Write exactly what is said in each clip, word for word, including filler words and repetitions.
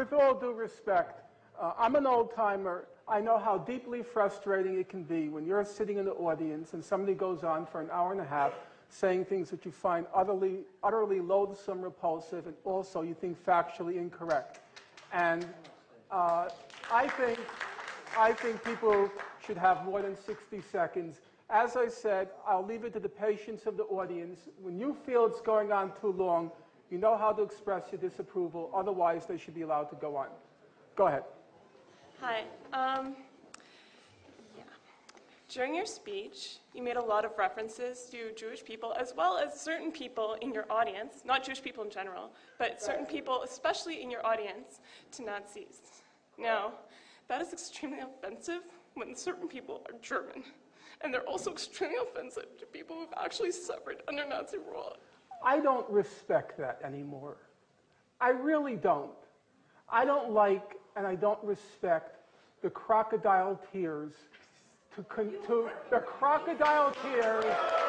with all due respect, uh, I'm an old-timer. I know how deeply frustrating it can be when you're sitting in the audience and somebody goes on for an hour and a half saying things that you find utterly, utterly loathsome, repulsive, and also you think factually incorrect. And uh, I think, I think people should have more than sixty seconds. As I said, I'll leave it to the patience of the audience. When you feel it's going on too long, you know how to express your disapproval. Otherwise, they should be allowed to go on. Go ahead. Hi. Um, yeah. During your speech, you made a lot of references to Jewish people as well as certain people in your audience, not Jewish people in general, but certain people, especially in your audience, to Nazis. Now, that is extremely offensive when certain people are German. And they're also extremely offensive to people who've actually suffered under Nazi rule. I don't respect that anymore. I really don't. I don't like and I don't respect the crocodile tears to, con to the crocodile tears.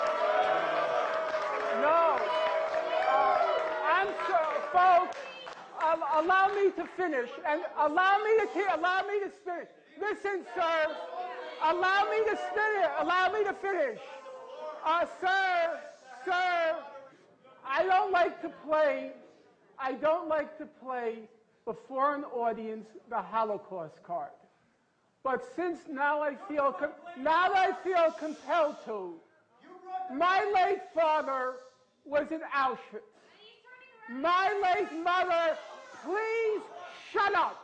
No. Uh, I'm sorry, folks. Um, allow me to finish and allow me to allow me to finish. Listen, sir. Allow me to finish. Allow me to finish. Uh, sir, sir. I don't like to play. I don't like to play before an audience the Holocaust card. But since now I feel now I feel compelled to. My late father was in Auschwitz. My late mother, please shut up.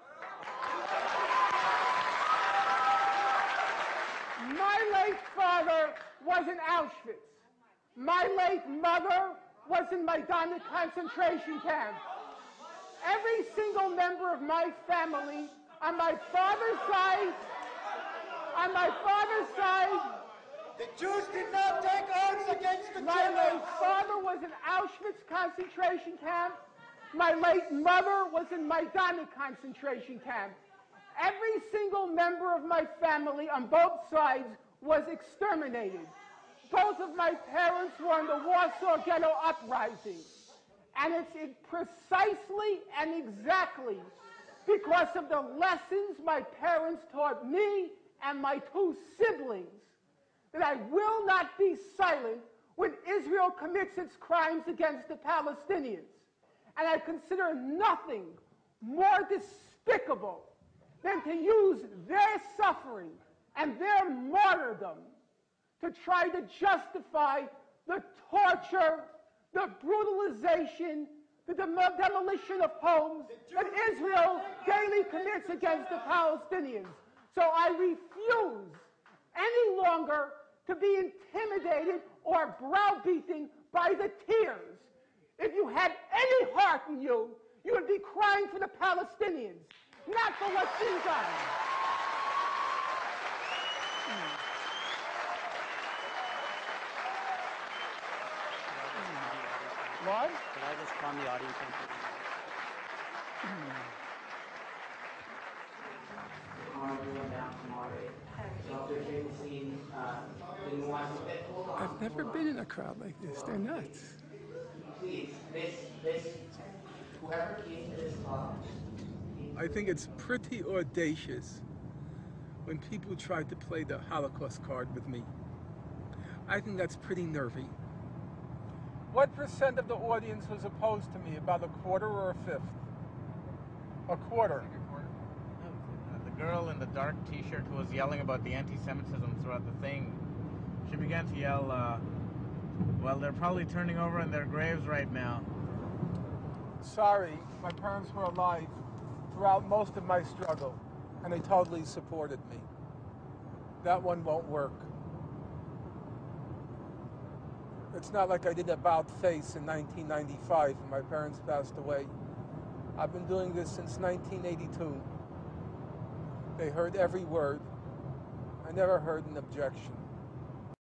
My late father was in Auschwitz. My late mother was in Majdanek concentration camp. Every single member of my family, on my father's side, on my father's side, the Jews did not take arms against the my Germans. late father was in Auschwitz concentration camp. My late mother was in Majdanek concentration camp. Every single member of my family on both sides was exterminated. Both of my parents were in the Warsaw Ghetto Uprising. And it's it precisely and exactly because of the lessons my parents taught me and my two siblings that I will not be silent when Israel commits its crimes against the Palestinians. And I consider nothing more despicable than to use their suffering and their martyrdom to try to justify the torture, the brutalization, the dem demolition of homes that Israel daily commits against the Palestinians. So I refuse any longer to be intimidated or browbeaten by the tears. If you had any heart in you, you would be crying for the Palestinians, not for what's being done. What? Could I just calm the audience down? I've never been in a crowd like this. They're nuts. Please, this, this, whoever came to this talk. I think it's pretty audacious when people try to play the Holocaust card with me. I think that's pretty nervy. What percent of the audience was opposed to me? About a quarter or a fifth? A quarter. The girl in the dark t-shirt who was yelling about the anti-Semitism throughout the thing, she began to yell, uh, well, they're probably turning over in their graves right now. Sorry, my parents were alive throughout most of my struggle, and they totally supported me. That one won't work. It's not like I did About Face in nineteen ninety-five when my parents passed away. I've been doing this since nineteen eighty-two. They heard every word. I never heard an objection.